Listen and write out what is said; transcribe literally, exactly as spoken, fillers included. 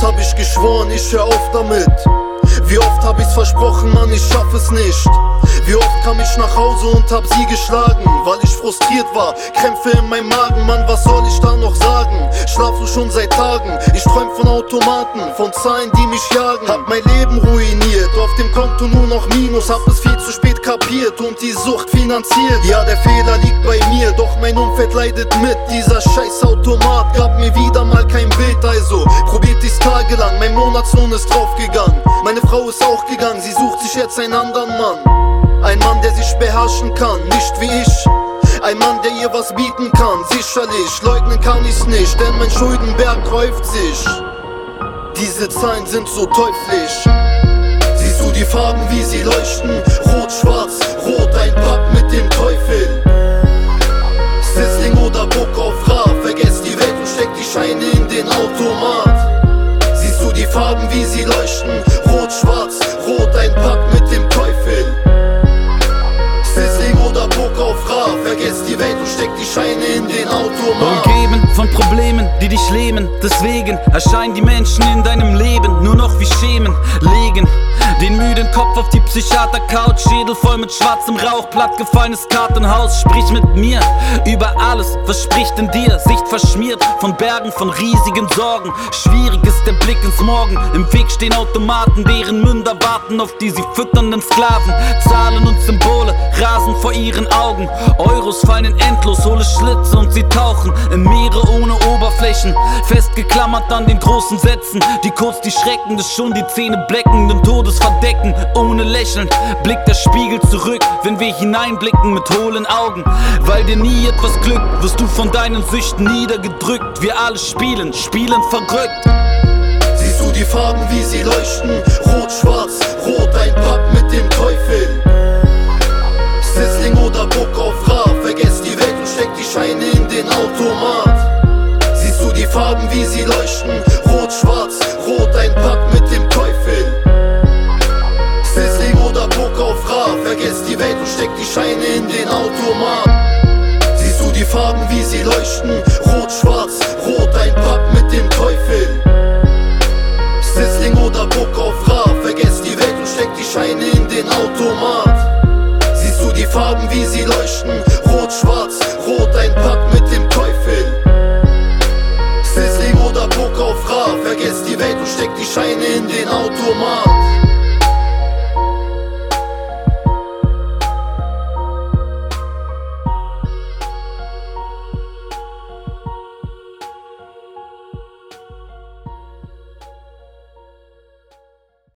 hab ich geschworen, ich hör auf damit. Wie oft hab ich's versprochen, Mann, ich schaff es nicht. Wie oft kam ich nach Hause und hab sie geschlagen, weil ich frustriert war, Krämpfe in meinem Magen, Mann, was soll ich da noch sagen? Schlaf so schon seit Tagen, ich träum von Automaten, von Zahlen, die mich jagen. Hab mein Leben ruiniert, auf dem Konto nur noch Minus, hab es viel zu spät kapiert und die Sucht finanziert. Ja, der Fehler liegt bei mir, doch mein Umfeld leidet mit. Dieser scheiß Automat gab mir wieder mal kein Bild, also probiert ich's tagelang, mein Monatslohn ist draufgegangen. Meine Frau ist auch gegangen, sie sucht sich jetzt einen anderen Mann. Ein Mann, der sich beherrschen kann, nicht wie ich. Ein Mann, der ihr was bieten kann, sicherlich. Leugnen kann ich's nicht, denn mein Schuldenberg häuft sich. Diese Zahlen sind so teuflisch. Siehst du die Farben, wie sie leuchten? Rot, schwarz, rot, ein Pakt mit dem Teufel. Sizzling oder Bock auf Ra, vergesst die Welt und steck die Scheine in den Automat. Siehst du die Farben, wie sie leuchten? Rot, schwarz, rot, ein Pakt mit dem Teufel. Sizzling oder Bock auf Ra, vergesst die Welt und steck die Scheine in den Automat. Umgeben von Problemen, die dich lähmen, deswegen erscheinen die Menschen in deinem Leben nur noch wie Schemen. Legen den müden Kopf auf die Psychiater-Couch, Schädel voll mit schwarzem Rauch, plattgefallenes Kartenhaus. Sprich mit mir über alles, was spricht in dir? Sicht verschmiert von Bergen, von riesigen Sorgen. Schwierig ist der Blick ins Morgen, im Weg stehen Automaten, deren Münder warten auf die sie fütternden Sklaven. Zahlen und Symbole rasen vor ihren Augen, Euros fallen in endlos hohle Schlitze und sie tauchen in Meere ohne Oberflächen, festgeklammert an den großen Sätzen, die kurz die Schrecken des schon die Zähne bleckenden Todes verdecken. Ohne Lächeln blickt der Spiegel zurück, wenn wir hineinblicken mit hohlen Augen. Weil dir nie etwas glückt, wirst du von deinen Süchten niedergedrückt. Wir alle spielen, spielen verrückt. Siehst du die Farben, wie sie leuchten? Rot, schwarz, rot, ein Pakt mit dem Teufel. Sizzling oder Bock auf Ra, vergesst die Welt und steck die Scheine in den Automat. Siehst du die Farben, wie sie leuchten?